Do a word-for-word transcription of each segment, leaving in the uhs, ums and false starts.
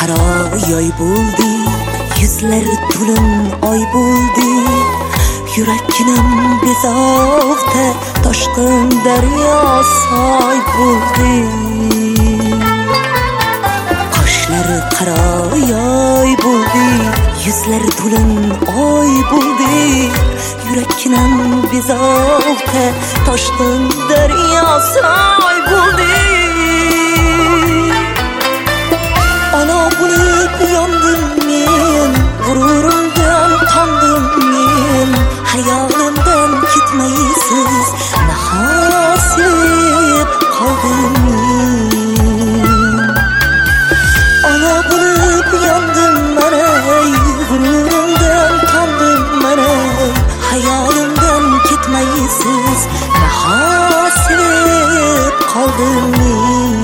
qaro yoy bo'ldi, yuzlari to'lin oy bo'ldi, yuraknim bezovta toshqin daryo soy bo'ldi. Qoshlari qaro yoy bo'ldi, yuzlari to'lin oy bo'ldi, yuraknim bezovta toshqin daryo soy bo'ldi. Ana bo'lib yondim men, g'ururimdan qondim men, hayolimdan ketmaysiz nahosib qoldim men. Ana bo'lib yondim mana, g'ururimdan qondim mana, hayolimdan ketmaysiz nahosib qoldim men.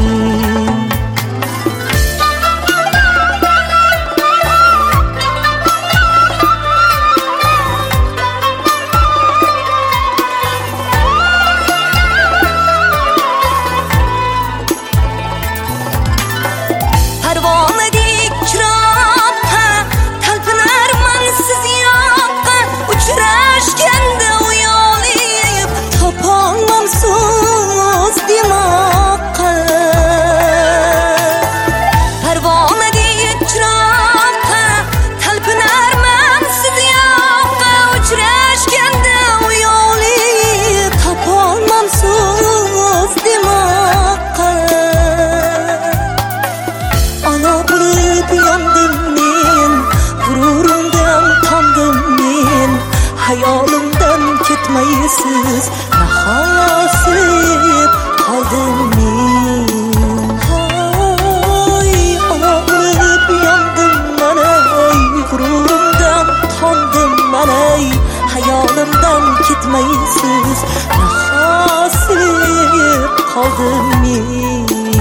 Hayolimdan ketmaysiz nahosib qoldim men. Hay, ana bo'lib yondim mana, g'ururimdan tondim mana, hayolimdan ketmaysiz nahosib qoldim men.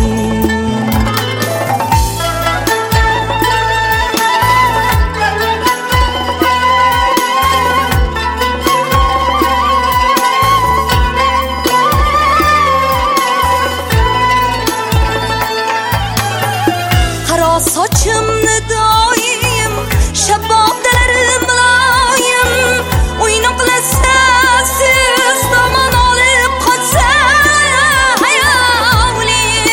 Sochimni doim shabobdalarim muloyim, o'ynoqlasa siz tomon olib qolsa hayolim.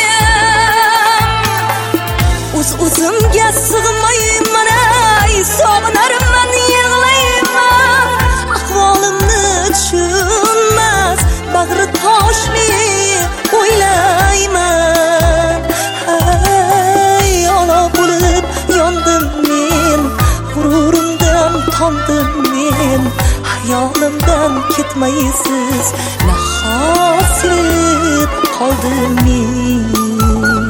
O'z o'zimga sig'mayman, ay sog'inarman, yig'layman, ahvolimni tushunmas bag'ri toshli o'ylayman. Qoldim men, hayolimdan ketmaysiz nahosib qoldim men.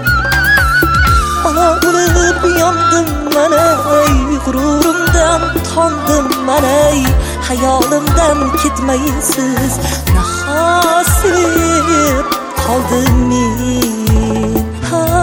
Ana bo'lib yondim mana, g'ururimdan tondim mana, hayolimdan ketmaysiz nahosib qoldim men.